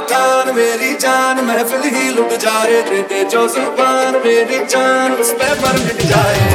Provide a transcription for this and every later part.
पठान मेरी जान महफिल ही लुट जाए, दे दे जो जुबान मेरी जान उस पे पर मिट जाए।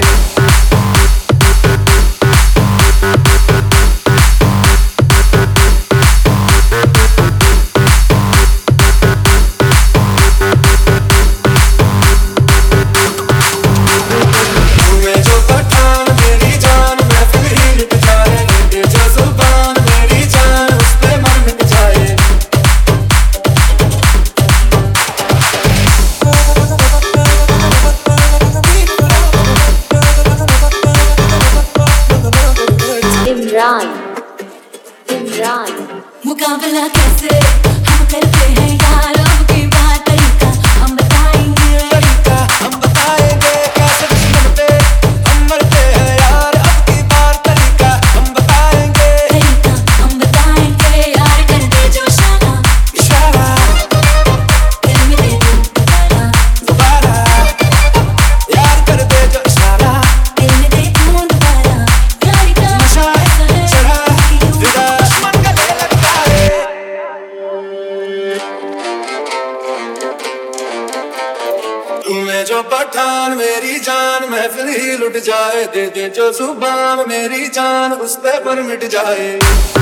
इमरान इमरान मुकाबला कैसे हम करते हैं यार, अब की बात तरीका हम बताएंगे, तरीका हम बताएंगे कैसे दुश्मन पे हम मरते हैं यार, अब की बार तरीका हम बताएंगे, तरीका हम बताएंगे यार। कर दे जो इशारा दिल में दे दो दोबारा, दोबारा यार कर दे जो इशारा, दिल में दे दो दोबारा। यार का नशा चढ़ा कि जुदा दुश्मन गले लगता है। तुम्हें जो पठान मेरी जान महफिल ही लुट जाए, दे दे जो जुबान मेरी जान उस पे पर मिट जाए।